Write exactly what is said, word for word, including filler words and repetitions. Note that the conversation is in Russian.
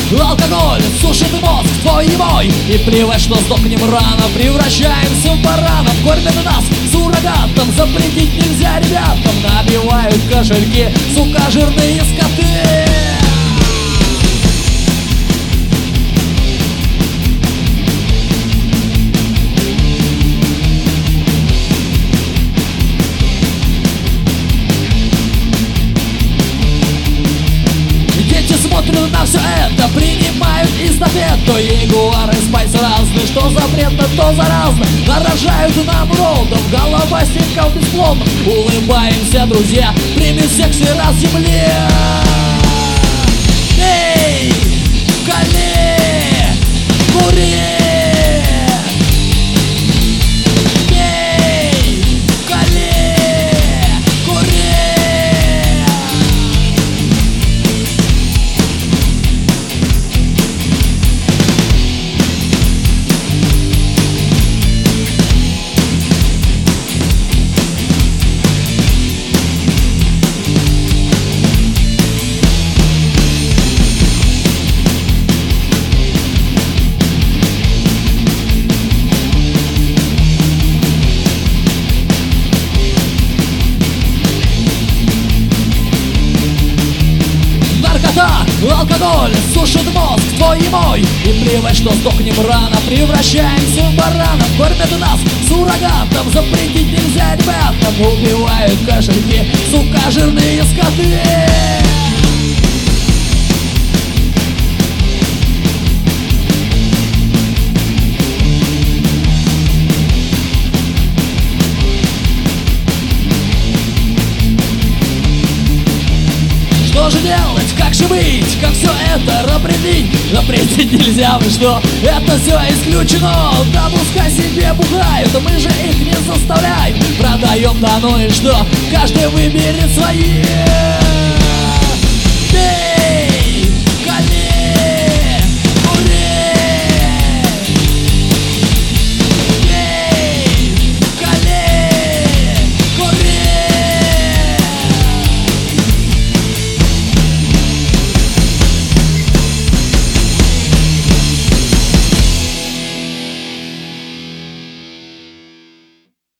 Алкоголь сушит мозг твой и мой, и плевать, что сдохнем рано. Превращаемся в баранов, кормят нас суррогатом. Запретить нельзя ребятам, набивают кошельки, сука, жирные скоты. Смотрят на все это, принимают эстафету. Ягуары, спайс разные, что запретно, то заразно. Нарожают нам уродов, головастиков бесплодно. Улыбаемся, друзья, примет всех все раз земле. Эй, кали, кури. Алкоголь сушит мозг твой и мой, и плевать, что сдохнем рано. Превращаемся в баранов, кормят нас суррогатом. Запретить нельзя ребятам, убивают кошельки, сука, жирные скоты. Что же делать, как же быть, как все это определить? Запретить нельзя, вы что, это все исключено. Да пускай себе бухают, мы же их не заставляем. Продаем, да ну и что, каждый выберет свои.